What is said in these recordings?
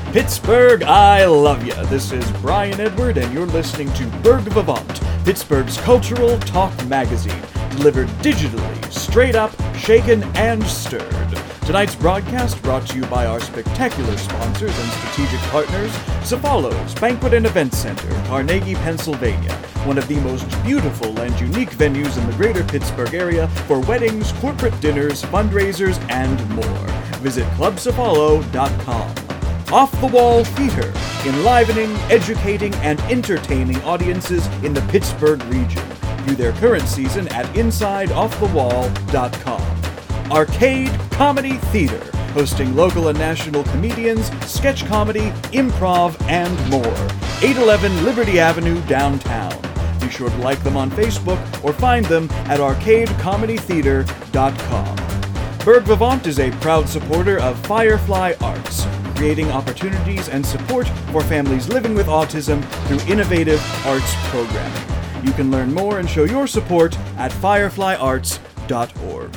Pittsburgh, I love ya. This is Brian Edward, and you're listening to Berg Vivant, Pittsburgh's cultural talk magazine, delivered digitally, straight up, shaken, and stirred. Tonight's broadcast brought to you by our spectacular sponsors and strategic partners, Cefalos Banquet and Event Center, Carnegie, Pennsylvania, one of the most beautiful and unique venues in the greater Pittsburgh area for weddings, corporate dinners, fundraisers, and more. Visit clubcefalo.com. Off the Wall Theater, enlivening, educating, and entertaining audiences in the Pittsburgh region. View their current season at InsideOffTheWall.com. Arcade Comedy Theater, hosting local and national comedians, sketch comedy, improv, and more. 811 Liberty Avenue, downtown. Be sure to like them on Facebook or find them at arcadecomedytheater.com. Berg Vivant is a proud supporter of Firefly Arts, creating opportunities and support for families living with autism through innovative arts programming. You can learn more and show your support at fireflyarts.org.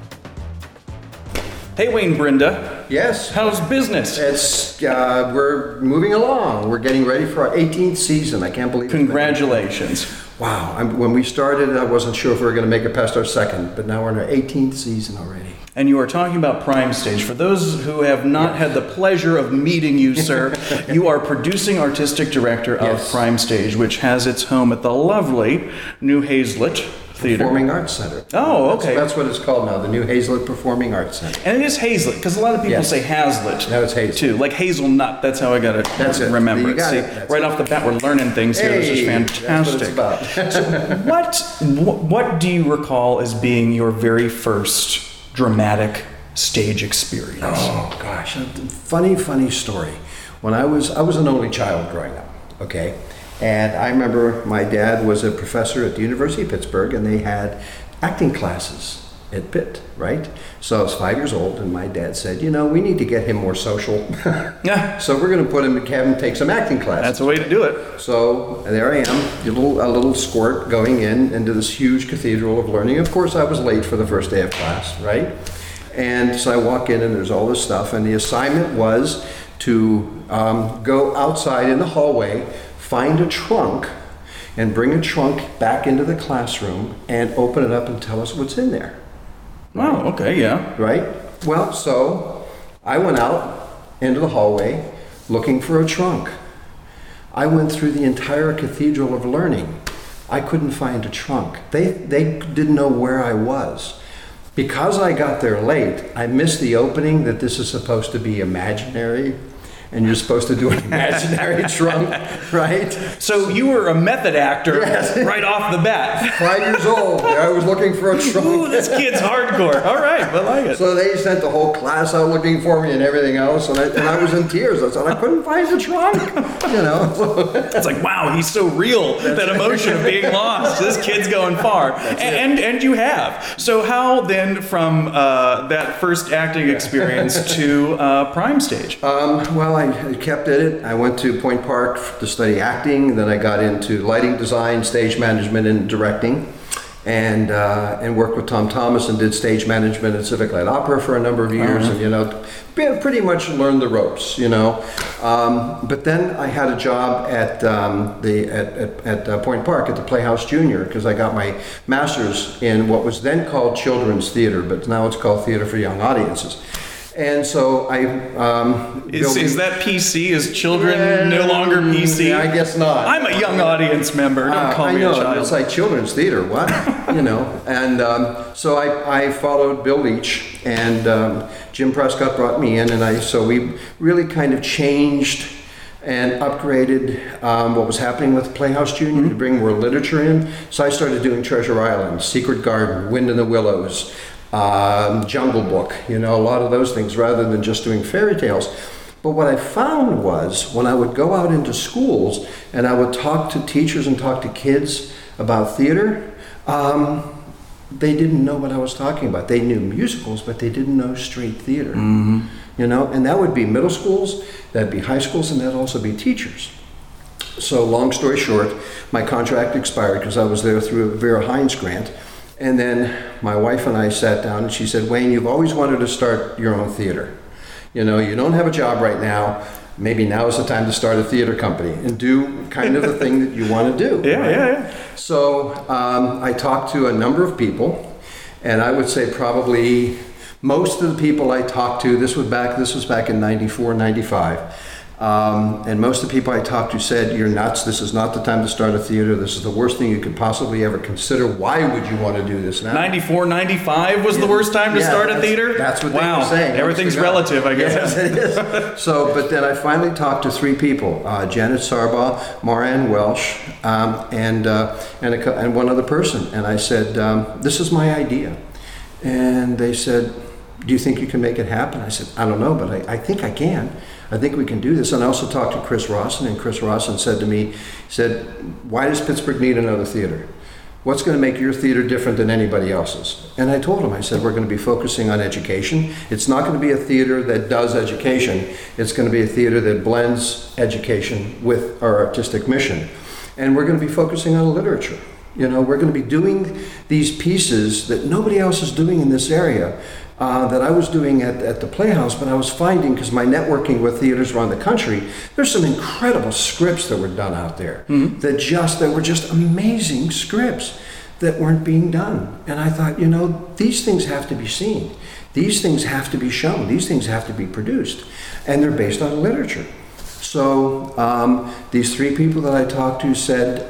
Hey, Wayne Brenda. Yes. How's business? It's we're moving along. We're getting ready for our 18th season. I can't believe it. Congratulations. Wow. When we started, I wasn't sure if we were going to make it past our second, but now we're in our 18th season already. And you are talking about Prime Stage. For those who have not had the pleasure of meeting you, sir, you are producing artistic director of Prime Stage, which has its home at the lovely New Hazlet Theater. Performing Arts Center. Oh, okay. That's what it's called now, the New Hazlet Performing Arts Center. And it is Hazlet, because a lot of people say Hazlet. No, it's Hazlet. Too. Like hazelnut, that's how I got to remember it. See, right off the bat, we're learning things here. This is fantastic. That's what it's So what do you recall as being your very first dramatic stage experience? Oh, gosh. Funny story. When I was an only child growing up, okay? And I remember my dad was a professor at the University of Pittsburgh, and they had acting classes at Pitt, right? So I was 5 years old, and my dad said, we need to get him more social. Yeah. So we're going to put him and have him take some acting classes. That's the way to do it. So there I am, a little squirt going into this huge cathedral of learning. Of course, I was late for the first day of class, right? And so I walk in, and there's all this stuff, and the assignment was to go outside in the hallway, find a trunk, and bring a trunk back into the classroom and open it up and tell us what's in there. Wow, okay, yeah. Right? Well, so I went out into the hallway looking for a trunk. I went through the entire Cathedral of Learning. I couldn't find a trunk. They didn't know where I was. Because I got there late, I missed the opening that this is supposed to be imaginary. And you're supposed to do an imaginary trunk, right? So you were a method actor right off the bat. 5 years old, I was looking for a trunk. Ooh, this kid's hardcore. All right, I like it. So they sent the whole class out looking for me and everything else, and I was in tears. I said, I couldn't find the trunk, It's like, wow, he's so real, that emotion of being lost. This kid's going far. And you have. So how then from that first acting experience to Prime Stage? Well, I kept at it. I went to Point Park to study acting. Then I got into lighting design, stage management, and directing, and worked with Tom Thomas and did stage management at Civic Light Opera for a number of years, and pretty much learned the ropes, But then I had a job at Point Park at the Playhouse Junior, because I got my master's in what was then called children's theater, but now it's called theater for young audiences. And so I... Is that PC? Is children no longer PC? I guess not. I'm a young audience member. Don't call me a child. It's like children's theater. What? And so I followed Bill Leach, and Jim Prescott brought me in, and so we really kind of changed and upgraded what was happening with Playhouse Junior to bring more literature in. So I started doing Treasure Island, Secret Garden, Wind in the Willows, Jungle Book, a lot of those things, rather than just doing fairy tales. But what I found was when I would go out into schools and I would talk to teachers and talk to kids about theater, they didn't know what I was talking about. They knew musicals, but they didn't know straight theater. And that would be middle schools, that'd be high schools, and that'd also be teachers. So long story short, my contract expired because I was there through a Vera Hines grant. And then my wife and I sat down and she said, Wayne, you've always wanted to start your own theater. You know, you don't have a job right now. Maybe now is the time to start a theater company and do kind of the thing that you want to do. Yeah. So I talked to a number of people, and I would say probably most of the people I talked to, this was back in 94, 95. And most of the people I talked to said, "You're nuts. This is not the time to start a theater. This is the worst thing you could possibly ever consider. Why would you want to do this now?" 94, 95 was the worst time to start a theater? That's what they wow. were saying. Everything's relative, I guess. Yes, it is. So, but then I finally talked to three people, Janet Sarbaugh, Marianne Welsh, and one other person. And I said, "This is my idea." And they said, "Do you think you can make it happen?" I said, "I don't know, but I think I can. I think we can do this." And I also talked to Chris Rawson, and Chris Rawson said to me, "Why does Pittsburgh need another theater? What's going to make your theater different than anybody else's?" And I told him, I said, "We're going to be focusing on education. It's not going to be a theater that does education. It's going to be a theater that blends education with our artistic mission. And we're going to be focusing on literature. You know, we're going to be doing these pieces that nobody else is doing in this area, that I was doing at the Playhouse, but I was finding, because my networking with theaters around the country, there's some incredible scripts that were done out there that were just amazing scripts that weren't being done. And I thought, you know, these things have to be seen. These things have to be shown. These things have to be produced. And they're based on literature. So these three people that I talked to said,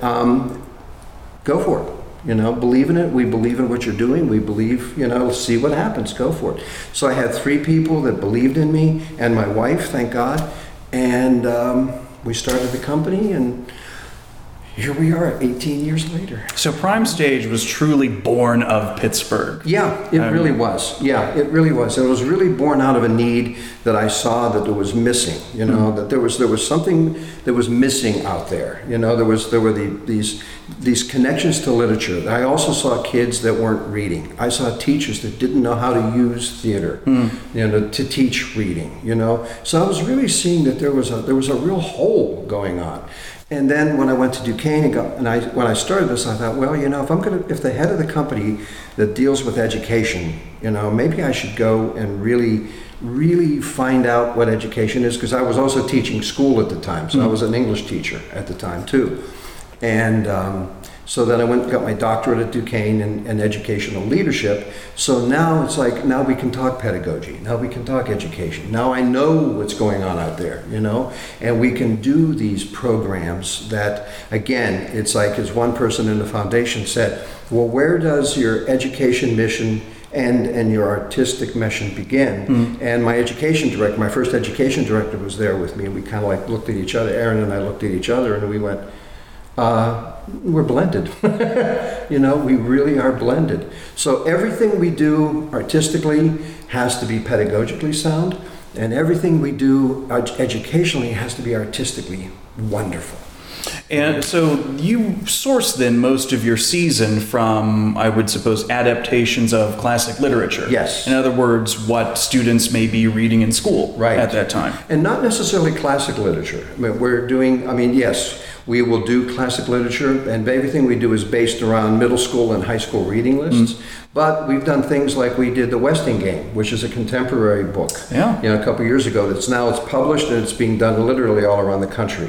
go for it. You know, believe in it. We believe in what you're doing. We believe, you know, see what happens. Go for it. So I had three people that believed in me and my wife, thank God. And we started the company, and here we are 18 years later. So Prime Stage was truly born of Pittsburgh. Yeah, it really was. Yeah, it really was. It was really born out of a need that I saw that there was missing. You know, that there was something that was missing out there. You know, there were these connections to literature. I also saw kids that weren't reading. I saw teachers that didn't know how to use theater, you know, to teach reading. You know, so I was really seeing that there was a real hole going on. And then when I went to Duquesne when I started this, I thought, well, you know, if the head of the company that deals with education, you know, maybe I should go and really find out what education is, because I was also teaching school at the time, so I was an English teacher at the time too. And so then I went and got my doctorate at Duquesne in educational leadership. So now it's like, now we can talk pedagogy. Now we can talk education. Now I know what's going on out there, you know, and we can do these programs that, again, it's like, as one person in the foundation said, well, where does your education mission and your artistic mission begin? And my first education director was there with me, and we kind of like looked at each other. Aaron and I looked at each other, and we went, we're blended. You know, we really are blended. So everything we do artistically has to be pedagogically sound, and everything we do educationally has to be artistically wonderful. And so you source then most of your season from, I would suppose, adaptations of classic literature. Yes. In other words, what students may be reading in school at that time. And not necessarily classic literature. I mean, yes, we will do classic literature, and everything we do is based around middle school and high school reading lists. But we've done things like we did The Westing Game, which is a contemporary book. Yeah. You know, a couple of years ago. It's published, and it's being done literally all around the country.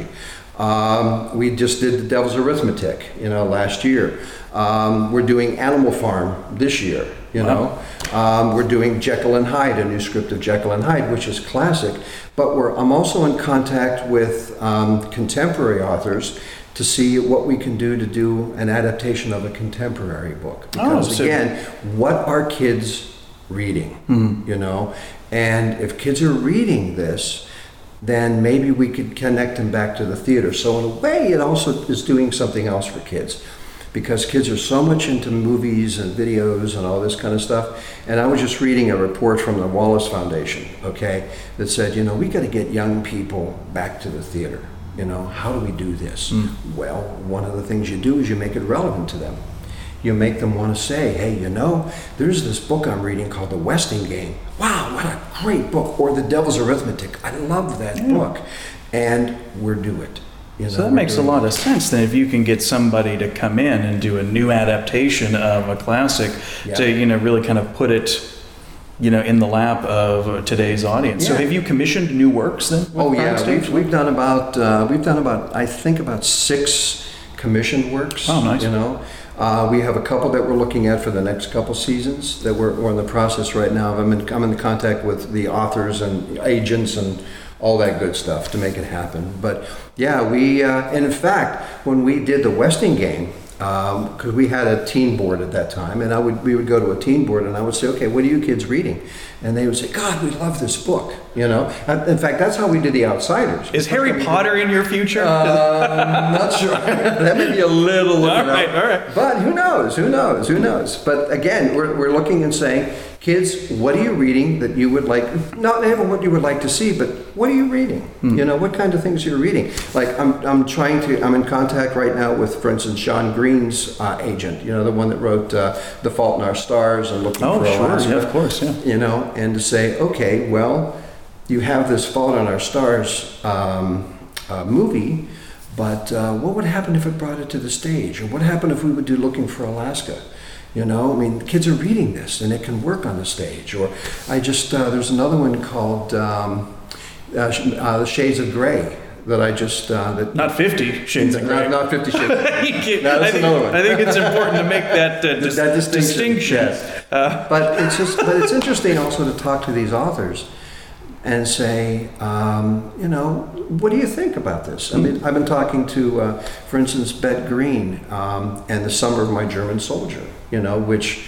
We just did The Devil's Arithmetic, you know, last year. We're doing Animal Farm this year, you know. We're doing Jekyll and Hyde, a new script of Jekyll and Hyde, which is classic. But I'm also in contact with contemporary authors to see what we can do to do an adaptation of a contemporary book. Because again, what are kids reading, you know? And if kids are reading this, then maybe we could connect them back to the theater. So in a way, it also is doing something else for kids, because kids are so much into movies and videos and all this kind of stuff. And I was just reading a report from the Wallace Foundation, okay, that said, you know, we got to get young people back to the theater. You know, how do we do this? Well, one of the things you do is you make it relevant to them. You make them want to say, hey, you know, there's this book I'm reading called The Westing Game. Wow, what a great book. Or The Devil's Arithmetic. I love that book. And we're do it. You know, so that makes a lot of sense then, if you can get somebody to come in and do a new adaptation of a classic to, you know, really kind of put it in the lap of today's audience. So Yeah. have you commissioned new works then? with Oh Prime yeah, Stage? we've done about I think about 6 commissioned works. Oh, nice. We have a couple that we're looking at for the next couple seasons that we're in the process right now. I'm in contact with the authors and agents and all that good stuff to make it happen. But yeah, and in fact, when we did the Westing game, because we had a teen board at that time, and we would go to a teen board, and I would say, okay, what are you kids reading? And they would say, God, we love this book. In fact, that's how we did The Outsiders. Is Harry Potter in your future? Not sure. That may be a little. All right. But who knows? But again, we're looking and saying, kids, what are you reading that you would like? Not even what you would like to see, but what are you reading? What kind of things you're reading? Like I'm in contact right now with, for instance, Sean Green's agent. The one that wrote The Fault in Our Stars and Looking for Alaska. Yeah, of course, yeah. And to say, okay, well, you have this Fault in Our Stars movie, but what would happen if it brought it to the stage? Or what happened if we would do Looking for Alaska? Kids are reading this and it can work on the stage. Or there's another one called The Shades of Grey that I just... Not 50 Shades of Grey. Not 50 Shades of Grey. That's another one. I think it's important to make that, that distinction. Yes. But it's interesting also to talk to these authors and say, what do you think about this? I mean, I've been talking to, for instance, Bet Green and The Summer of My German Soldier, which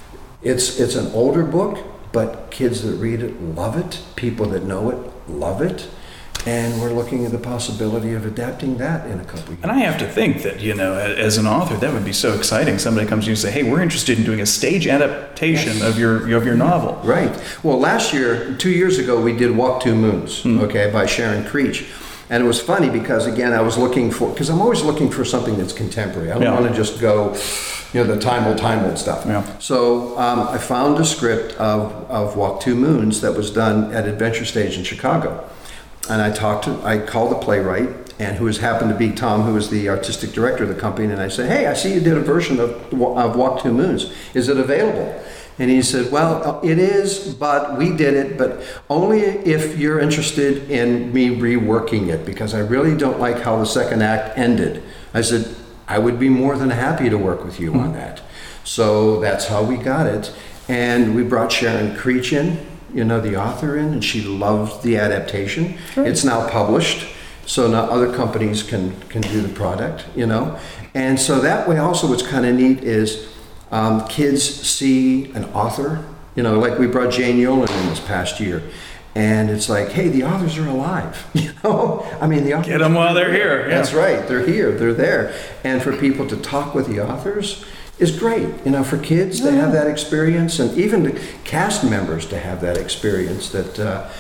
it's an older book, but kids that read it love it. People that know it love it. And we're looking at the possibility of adapting that in a couple of years. And I have to think that, as an author, that would be so exciting. Somebody comes to you and say, hey, we're interested in doing a stage adaptation of your novel. Right. Well, 2 years ago, we did Walk Two Moons, by Sharon Creech. And it was funny because, again, I'm always looking for something that's contemporary. I don't want to just go, the time old stuff. Yeah. So I found a script of Walk Two Moons that was done at Adventure Stage in Chicago. And I called the playwright, and who happened to be Tom, who was the artistic director of the company, and I said, hey, I see you did a version of Walk Two Moons. Is it available? And he said, well, it is, but we did it, but only if you're interested in me reworking it, because I really don't like how the second act ended. I said, I would be more than happy to work with you on that. So that's how we got it. And we brought Sharon Creech in, the author in, and she loved the adaptation. Sure. It's now published, so now other companies can do the product, And so that way also what's kind of neat is kids see an author, like we brought Jane Yolen in this past year. And it's like, hey, the authors are alive, the authors... Get them while they're here. Yeah. That's right, they're here, they're there. And for people to talk with the authors is great. For kids to have that experience, and even the cast members to have that experience that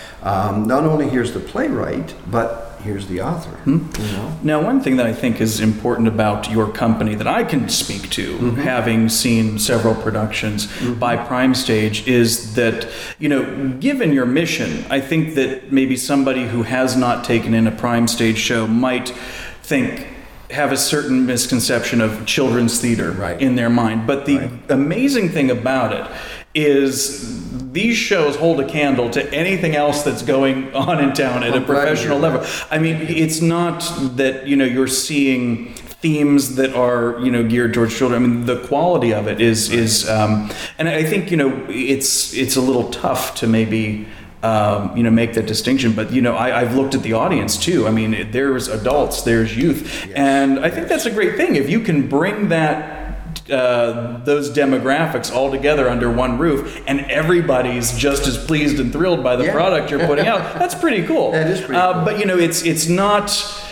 not only here's the playwright, but here's the author. Now, one thing that I think is important about your company that I can speak to, having seen several productions by Prime Stage, is that, given your mission, I think that maybe somebody who has not taken in a Prime Stage show might have a certain misconception of children's theater in their mind. But the amazing thing about it is these shows hold a candle to anything else that's going on in town at a professional level. I mean, it's not that, you're seeing themes that are, geared towards children. I mean, the quality of it is and I think, it's a little tough to maybe make that distinction. But, I've looked at the audience too. I mean, there's adults, there's youth. Yes. And I think that's a great thing. If you can bring those demographics all together under one roof and everybody's just as pleased and thrilled by the product you're putting out, that's pretty cool. That is pretty cool. But, it's not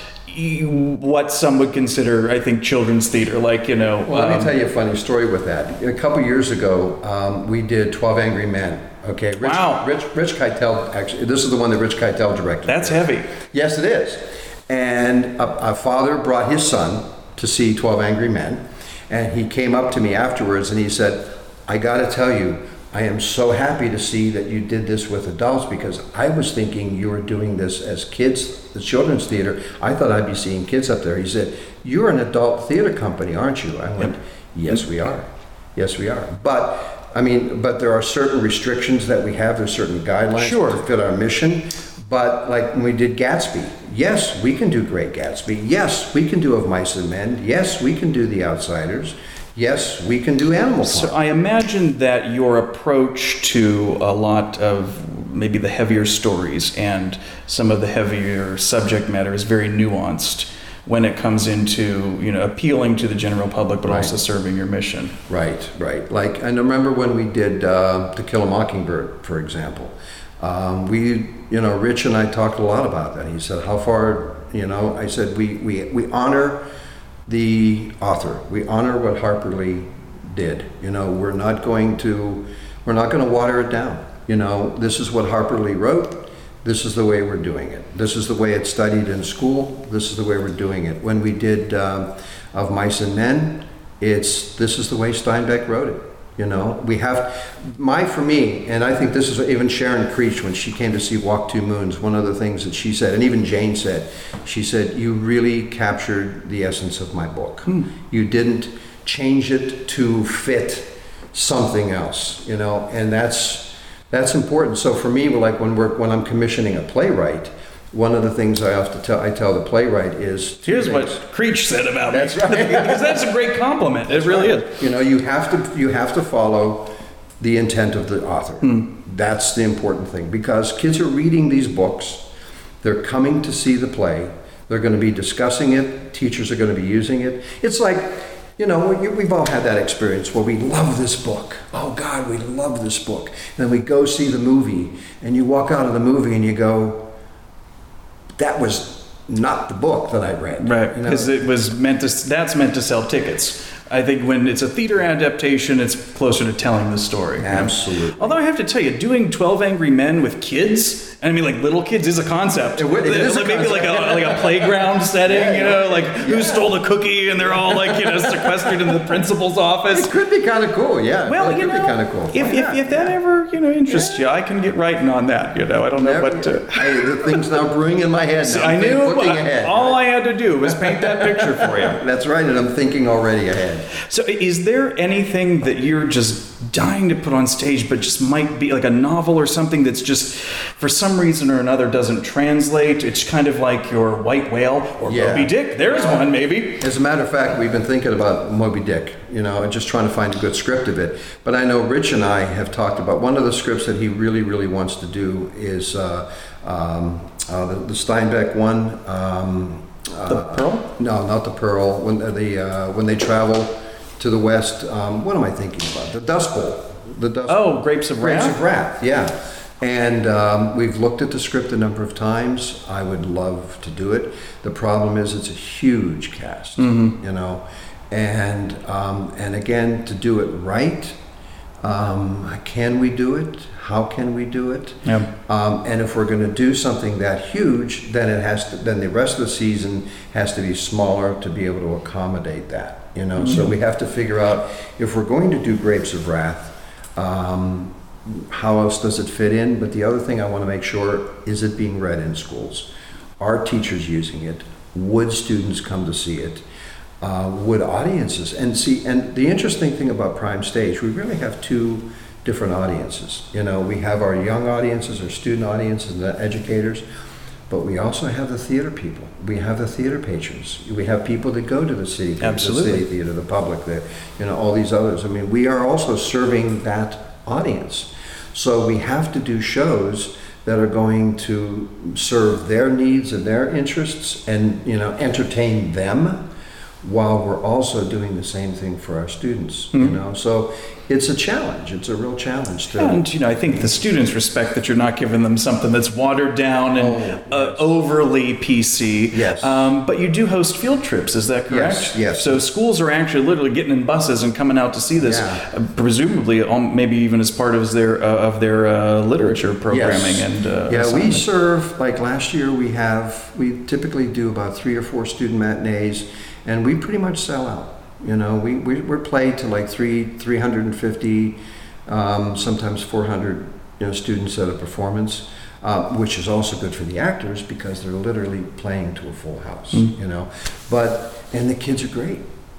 what some would consider, I think, children's theater. Like, Well, let me tell you a funny story with that. A couple years ago, we did 12 Angry Men. Okay. Rich Keitel, actually, this is the one that Rich Keitel directed. That's heavy. Yes, it is. And a father brought his son to see 12 Angry Men, and he came up to me afterwards and he said, I got to tell you, I am so happy to see that you did this with adults, because I was thinking you were doing this as kids, the children's theater. I thought I'd be seeing kids up there. He said, you're an adult theater company, aren't you? I went, yes, we are. Yes, we are. But I mean, but there are certain restrictions that we have. There's certain guidelines Sure. to fit our mission. But like when we did Gatsby, yes, we can do Great Gatsby. Yes, we can do Of Mice and Men. Yes, we can do The Outsiders. Yes, we can do Animal So Farm. I imagine that your approach to a lot of maybe the heavier stories and some of the heavier subject matter is very nuanced when it comes into, appealing to the general public, but Right. also serving your mission. Right, right. Like, I remember when we did To Kill a Mockingbird, for example. Rich and I talked a lot about that. He said, how far, I said, we honor the author. We honor what Harper Lee did. We're not going to water it down. This is what Harper Lee wrote. This is the way we're doing it. This is the way it's studied in school. This is the way we're doing it. When we did Of Mice and Men, this is the way Steinbeck wrote it. For me, and I think this is even Sharon Creech, when she came to see Walk Two Moons, one of the things that she said, and even Jane said, she said, you really captured the essence of my book. You didn't change it to fit something else, and that's important. So for me, like when I'm commissioning a playwright, one of the things I tell the playwright is, Here's what Creech said about me. That's right. Because that's a great compliment. It really is. You have to follow the intent of the author. That's the important thing, because kids are reading these books. They're coming to see the play. They're going to be discussing it. Teachers are going to be using it. It's like, we've all had that experience where we love this book. Oh God, we love this book. And then we go see the movie, and you walk out of the movie and you go, that was not the book that I read. Right, because that's meant to sell tickets. I think when it's a theater adaptation, it's closer to telling the story. Absolutely. Although I have to tell you, doing 12 Angry Men with kids, I mean, like little kids, is a concept. It is a maybe concept. like a playground setting, who stole the cookie, and they're all sequestered in the principal's office. It could be kind of cool, yeah. Well, it could be kind of cool. If that ever interests you, I can get writing on that. I don't know what. The thing's now brewing in my head. Now. I knew looking ahead. all I had to do was paint that picture for you. That's right, and I'm thinking already ahead. So, is there anything that you're just dying to put on stage, but just might be like a novel or something that's just, for some reason or another, doesn't translate? It's kind of like your White Whale or Moby Dick. There's one, maybe. As a matter of fact, we've been thinking about Moby Dick, and just trying to find a good script of it. But I know Rich and I have talked about one of the scripts that he really, really wants to do is the Steinbeck one. The Pearl? No, not the Pearl. When they travel to the west, what am I thinking about? The Dust Bowl. The Dust Bowl. Grapes of Wrath? Grapes of Wrath, yeah. And we've looked at the script a number of times. I would love to do it. The problem is it's a huge cast, And again, to do it right, can we do it? How can we do it? Yeah. And if we're going to do something that huge, then then the rest of the season has to be smaller to be able to accommodate that. So we have to figure out, if we're going to do Grapes of Wrath, how else does it fit in? But the other thing I want to make sure, is it being read in schools? Are teachers using it? Would students come to see it? Would audiences? And the interesting thing about Prime Stage, we really have two different audiences. We have our young audiences, our student audiences, and the educators, but we also have the theater people. We have the theater patrons. We have people that go to the city theater, Absolutely. the city theater, the public, all these others. I mean, we are also serving that audience. So we have to do shows that are going to serve their needs and their interests and, entertain them, while we're also doing the same thing for our students, So it's a challenge. It's a real challenge. And, I think the students respect that you're not giving them something that's watered down and overly PC. Yes. But you do host field trips, is that correct? Yes. So schools are actually literally getting in buses and coming out to see this, presumably maybe even as part of their literature programming. Yes. And we serve, like last year we typically do about 3 or 4 student matinees, and we pretty much sell out. We're played to like 350, sometimes 400, students at a performance, which is also good for the actors because they're literally playing to a full house, and the kids are great.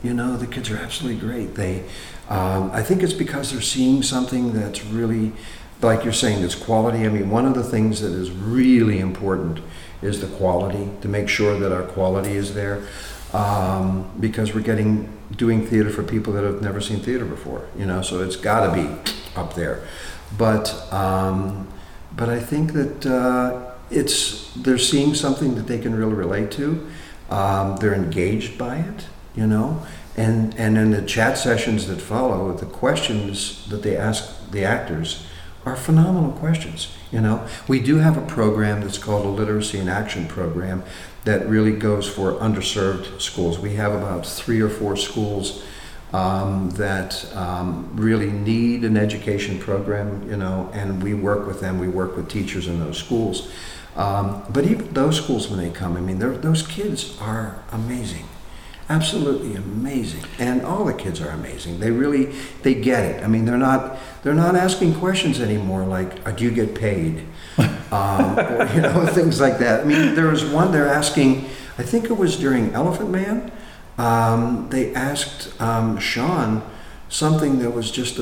You know, the kids are absolutely great. I think it's because they're seeing something that's really, like you're saying, it's quality. I mean, one of the things that is really important is the quality, to make sure that our quality is there, because we're doing theater for people that have never seen theater before, you know, so it's got to be up there. But I think that they're seeing something that they can really relate to. They're engaged by it, you know, and in the chat sessions that follow, the questions that they ask the actors are phenomenal questions. You know, we do have a program that's called a Literacy in Action program that really goes for underserved schools. We have about 3 or 4 schools that really need an education program, you know, and we work with them. We work with teachers in those schools. But even those schools, when they come, I mean, those kids are amazing. Absolutely amazing, and all the kids are amazing. They get it. I mean, they're not asking questions anymore like, "Do you get paid?" Or, you know, things like that. I mean, there was one they're asking. I think it was during Elephant Man. They asked Sean something that was just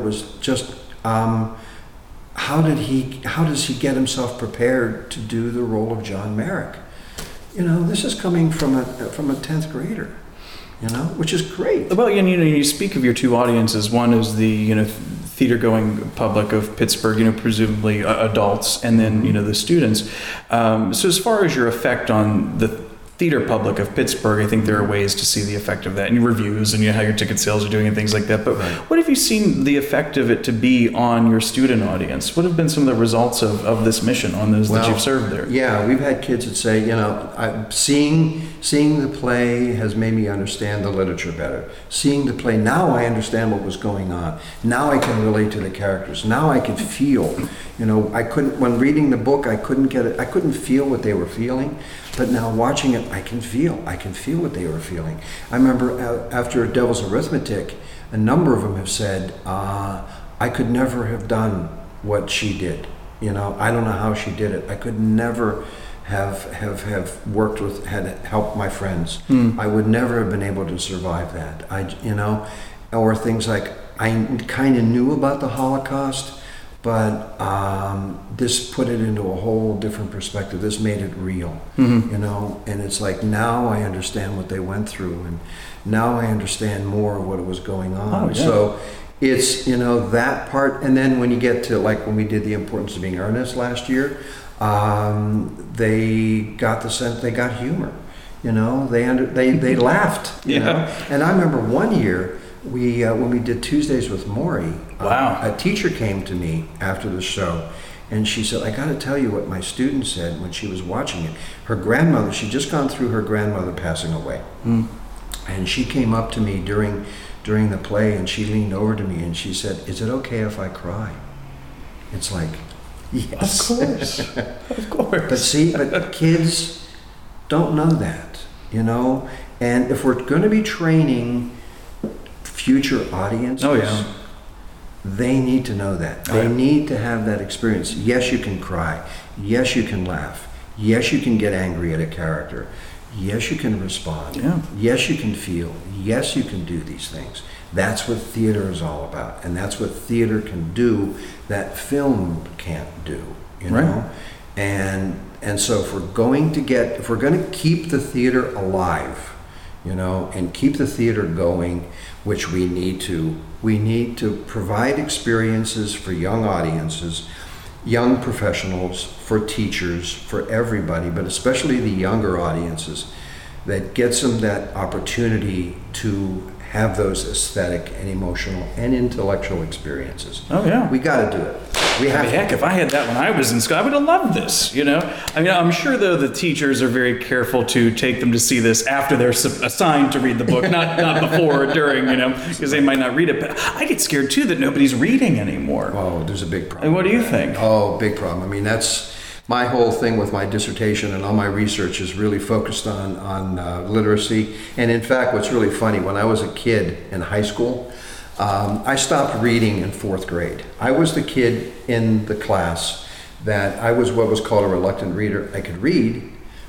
how does he get himself prepared to do the role of John Merrick? You know, this is coming from a 10th grader, you know, which is great. Well, you know, you speak of your 2 audiences. One is the, you know, theater-going public of Pittsburgh, you know, presumably adults, and then, you know, the students. So as far as your effect on the theater public of Pittsburgh, I think there are ways to see the effect of that in your reviews and, you know, how your ticket sales are doing and things like that. But what have you seen the effect of it to be on your student audience? What have been some of the results of this mission on those that you've served there? Yeah, we've had kids that say, you know, seeing the play has made me understand the literature better. Seeing the play, now I understand what was going on. Now I can relate to the characters. Now I can feel. You know, when reading the book, I couldn't feel what they were feeling. But now watching it, I can feel what they were feeling. I remember after Devil's Arithmetic, a number of them have said, I could never have done what she did. You know, I don't know how she did it. I could never have worked with, had helped my friends. I would never have been able to survive that. You know, or things like, I kind of knew about the Holocaust, but this put it into a whole different perspective. This made it real, you know, and it's like, now I understand what they went through, and now I understand more of what was going on. So it's, you know, that part. And then when you get to, like, when we did The Importance of Being Earnest last year, they got the sense, they got humor, you know, they laughed, you know. And I remember one year, when we did Tuesdays with Maury, a teacher came to me after the show, and she said, "I got to tell you what my student said when she was watching it. Her grandmother, she'd just gone through her grandmother passing away, and she came up to me during the play, and she leaned over to me and she said, 'Is it okay if I cry?'" It's like, yes, of course. But kids don't know that, you know. And if we're going to be training future audiences, they need to know that. They need to have that experience. Yes, you can cry. Yes, you can laugh. Yes, you can get angry at a character. Yes, you can respond. Yes, you can feel. Yes, you can do these things. That's what theater is all about, and that's what theater can do that film can't do, you know. And so if we're going to keep the theater alive, you know, and keep the theater going, which we need to provide experiences for young audiences, young professionals, for teachers, for everybody, but especially the younger audiences, that gets them that opportunity to have those aesthetic and emotional and intellectual experiences. We got to do it. Heck, if I had that when I was in school, I would have loved this, you know? I mean, I'm sure, though, the teachers are very careful to take them to see this after they're assigned to read the book, not before or during, you know, because they might not read it. But I get scared, too, that nobody's reading anymore. Oh, there's a big problem. And what do you think? Oh, big problem. I mean, that's my whole thing with my dissertation, and all my research is really focused on literacy. And in fact, what's really funny, when I was a kid in high school, I stopped reading in 4th grade. I was the kid in the class that I was what was called a reluctant reader. I could read,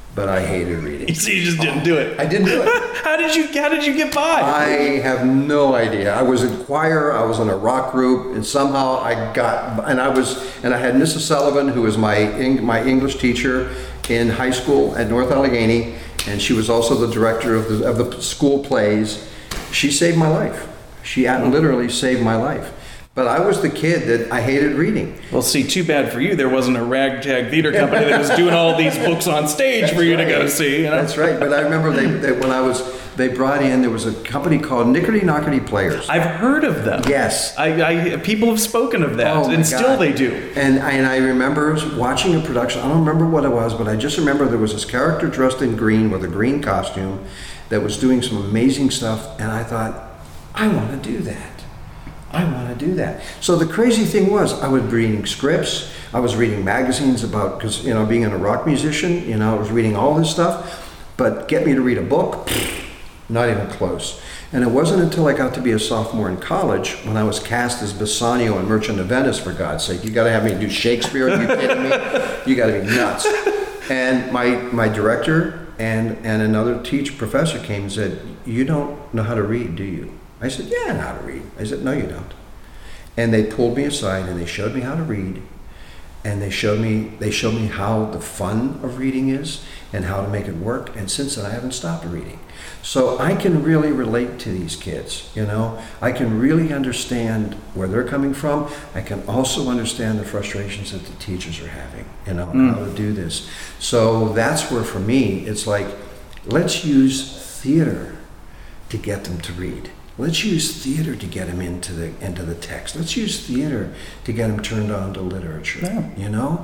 but I hated reading. So you just didn't do it. I didn't do it. How did you get by? I have no idea. I was in choir, I was in a rock group, and somehow I got, and I had Mrs. Sullivan, who was my English teacher in high school at North Allegheny, and she was also the director of the school plays. She saved my life. She literally saved my life. But I was the kid that I hated reading. Well, see, too bad for you. There wasn't a ragtag theater company that was doing all these books on stage for you to go see. You know? That's right. But I remember they brought in, there was a company called Nickety Knockety Players. I've heard of them. Yes. People have spoken of that, and still they do. And I remember watching a production. I don't remember what it was, but I just remember there was this character dressed in green with a green costume that was doing some amazing stuff, and I thought, I want to do that. I want to do that. So the crazy thing was, I was reading scripts, I was reading magazines about, because, being a rock musician, I was reading all this stuff, but get me to read a book, not even close. And it wasn't until I got to be a sophomore in college when I was cast as Bassanio in Merchant of Venice, for God's sake. You got to have me do Shakespeare, are you kidding me? You got to be nuts. And my director and another professor came and said, you don't know how to read, do you? I said, yeah, I know how to read. I said, no, you don't. And they pulled me aside and they showed me how to read. And they showed me how the fun of reading is and how to make it work. And since then, I haven't stopped reading. So I can really relate to these kids, I can really understand where they're coming from. I can also understand the frustrations that the teachers are having, and how to do this. So that's where, for me, it's like, let's use theater to get them to read. Let's use theater to get them into the text. Let's use theater to get them turned on to literature. Yeah.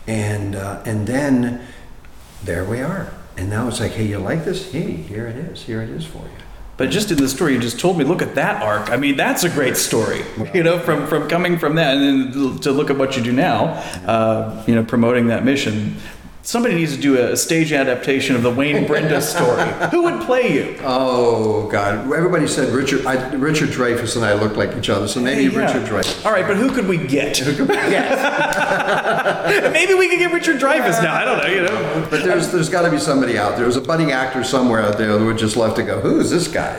And then there we are. And now it's like, hey, you like this? Hey, here it is. Here it is for you. But just in the story you just told me, look at that arc. I mean, that's a great story. From coming from that, and then to look at what you do now, promoting that mission. Somebody needs to do a stage adaptation of the Wayne Brenda story. Who would play you? Oh, God. Everybody said Richard Dreyfuss and I look like each other, so maybe Richard Dreyfuss. All right, but who could we get? Maybe we could get Richard Dreyfuss now. I don't know, But there's got to be somebody out there. There's a budding actor somewhere out there who would just love to go, who is this guy?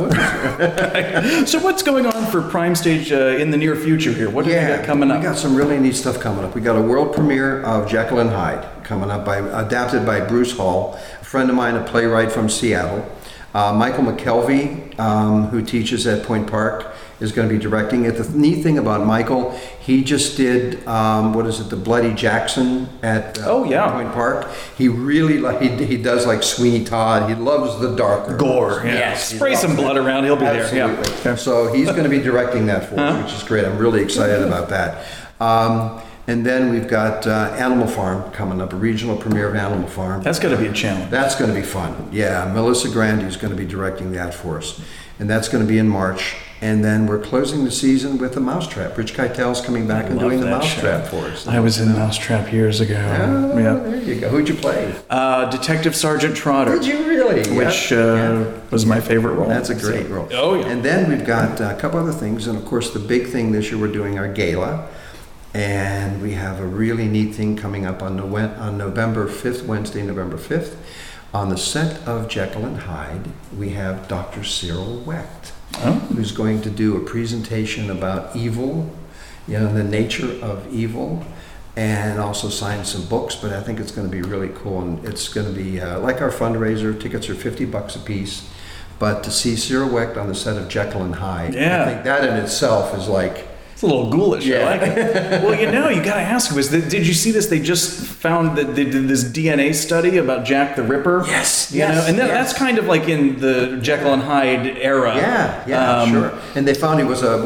So what's going on for Prime Stage in the near future here? What do you got coming up? We got some really neat stuff coming up. We got a world premiere of Jekyll and Hyde coming up, adapted by Bruce Hall, a friend of mine, a playwright from Seattle. Michael McKelvey, who teaches at Point Park, is going to be directing it. The neat thing about Michael, he just did, The Bloody Jackson at Point Park. He really, he does like Sweeney Todd. He loves the darker gore. Yes. Spray some blood around, he'll be Absolutely. there. Yeah. So he's going to be directing that for us, which is great. I'm really excited about that. And then we've got Animal Farm coming up, a regional premiere of Animal Farm. That's going to be a challenge. That's going to be fun. Yeah, Melissa Grandi is going to be directing that for us. And that's going to be in March. And then we're closing the season with The Mousetrap. Rich Keitel's coming back and doing The Mousetrap for us. I was in Mousetrap years ago. Oh, yeah. There you go. Who'd you play? Detective Sergeant Trotter. Did you really? Which was my favorite role. That's a great role. Oh, yeah. And then we've got a couple other things. And of course, the big thing this year, we're doing our gala. And we have a really neat thing coming up on November 5th, Wednesday, November 5th. On the set of Jekyll and Hyde, we have Dr. Cyril Wecht, who's going to do a presentation about evil, the nature of evil, and also sign some books. But I think it's going to be really cool. And it's going to be like our fundraiser. Tickets are $50 a piece. But to see Cyril Wecht on the set of Jekyll and Hyde, I think that in itself is like... It's a little ghoulish. I like it. Well, you got to ask, did you see this? They just found that they did this DNA study about Jack the Ripper. Yes. And that's kind of like in the Jekyll and Hyde era. Yeah, sure. And they found he was a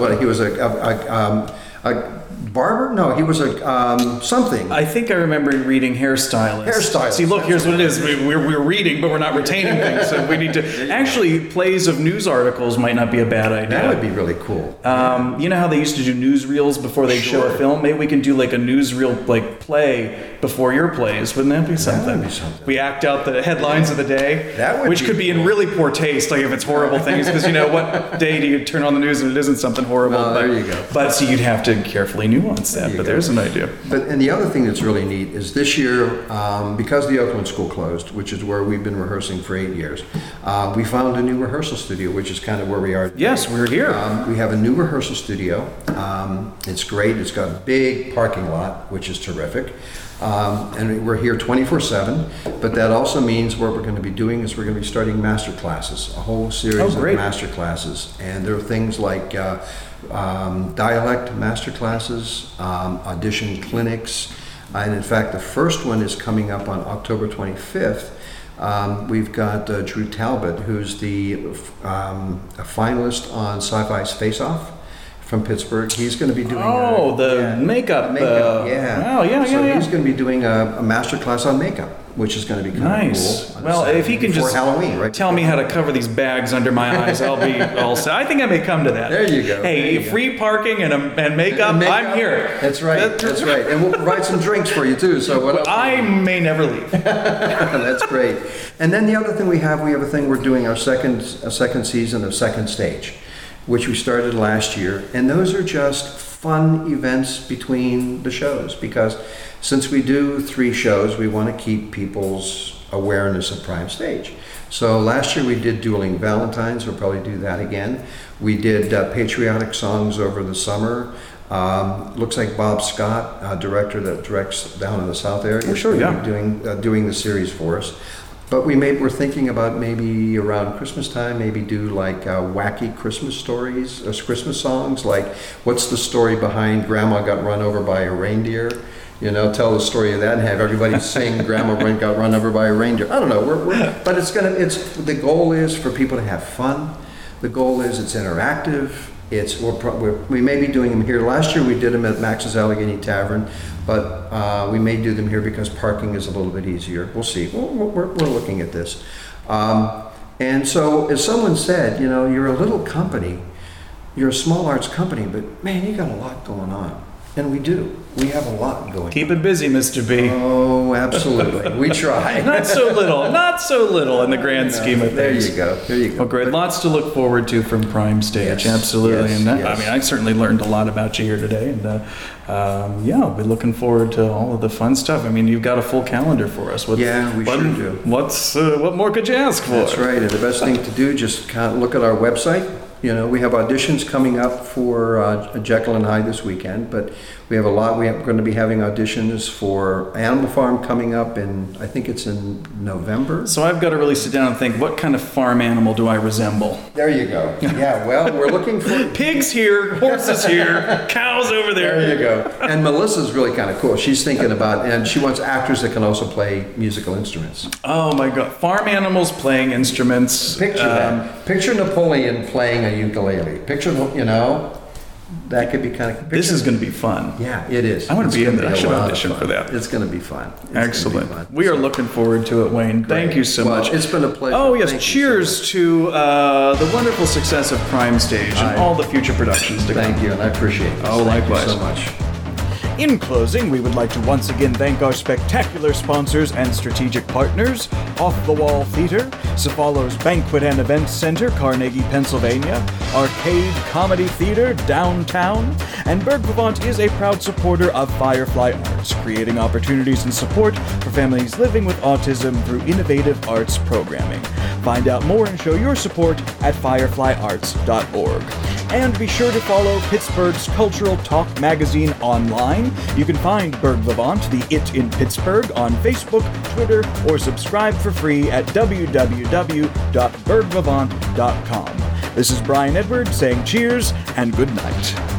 barber? No, he was a something. I think I remember reading hairstylist. See, look, here's what it is. We're reading, but we're not retaining things. So we need to... Actually, plays of news articles might not be a bad idea. That would be really cool. You know how they used to do newsreels before they'd show a film? Maybe we can do like a newsreel play before your plays. Wouldn't that be something? That would be something. We act out the headlines of the day, That would which be could be in really poor taste, like if it's horrible things, because what day do you turn on the news and it isn't something horrible? No, there you go. But so you'd have to carefully nuance that, but there's an idea. And the other thing that's really neat is this year, because the Oakland School closed, which is where we've been rehearsing for 8 years, we found a new rehearsal studio, which is kind of where we are today. Yes, we're here. We have a new rehearsal studio. It's great. It's got a big parking lot, which is terrific. And we're here 24/7, but that also means what we're going to be doing is we're going to be starting master classes, a whole series of master classes. And there are things like dialect master classes, audition clinics, and in fact the first one is coming up on October 25th. We've got Drew Talbot, who's a finalist on Sci-Fi's Face Off from Pittsburgh. He's going to be doing makeup. Yeah. Oh, yeah. He's going to be doing a master class on makeup, which is going to be kind of cool. Well, if he can just Halloween, right? tell me how to cover these bags under my eyes, I'll be all set. I think I may come to that. There you go. Hey, free parking and makeup, I'm here. That's right. That's right. And we'll provide some drinks for you too. So what else? I may never leave. That's great. And then the other thing we have a thing we're doing our second season of Second Stage, which we started last year, and those are just fun events between the shows, because since we do 3 shows, we want to keep people's awareness of Prime Stage. So last year we did Dueling Valentines. We'll probably do that again. We did patriotic songs over the summer. Looks like Bob Scott, director that directs down in the South area, is doing the series for us. But we're thinking about maybe around Christmas time, maybe do like wacky Christmas stories, or Christmas songs, like what's the story behind Grandma got run over by a reindeer? Tell the story of that and have everybody sing Grandma got run over by a reindeer. I don't know, but the goal is for people to have fun. The goal is it's interactive. We may be doing them here. Last year we did them at Max's Allegheny Tavern, but we may do them here because parking is a little bit easier. We'll see. We're looking at this. And so, as someone said, you're a little company, you're a small arts company, but man, you got a lot going on. And we do. We have a lot going on. Keep it busy, Mr. B. Oh, absolutely. We try. Not so little in the grand scheme of things. There you go. Well, great. Lots to look forward to from Prime Stage. Yes, absolutely. yes, And yes. I mean, I certainly learned a lot about you here today. And I'll be looking forward to all of the fun stuff. I mean, you've got a full calendar for us. We sure do. What more could you ask for? That's right. And the best thing to do, just kind of look at our website. We have auditions coming up for Jekyll and Hyde this weekend, but we have a lot. We're going to be having auditions for Animal Farm coming up I think it's in November. So I've got to really sit down and think, what kind of farm animal do I resemble? There you go. Yeah, well, we're looking for... Pigs here, horses here, cows over there. There you go. And Melissa's really kind of cool. She's thinking about, and she wants actors that can also play musical instruments. Oh my God. Farm animals playing instruments. Picture that. Picture Napoleon playing a ukulele. Picture, that could be kind of... This is going to be fun. Yeah, it is. I want to be in there. I should a audition for that. It's going to be fun. Excellent. We are looking forward to it, Wayne. Great. Thank you so much. It's been a pleasure. Oh, yes. Thank Cheers to the wonderful success of Prime Stage and all the future productions to come. Thank you, and I appreciate it. Oh, likewise. Thank you so much. In closing, we would like to once again thank our spectacular sponsors and strategic partners, Off the Wall Theater, Cephalo's Banquet and Events Center, Carnegie, Pennsylvania, Arcade Comedy Theater, downtown, and Berg Vivant is a proud supporter of Firefly Arts, creating opportunities and support for families living with autism through innovative arts programming. Find out more and show your support at fireflyarts.org. And be sure to follow Pittsburgh's Cultural Talk magazine online. You can find Berg Vivant, the It in Pittsburgh, on Facebook, Twitter, or subscribe for free at www.bergvivant.com. This is Brian Edward saying cheers and good night.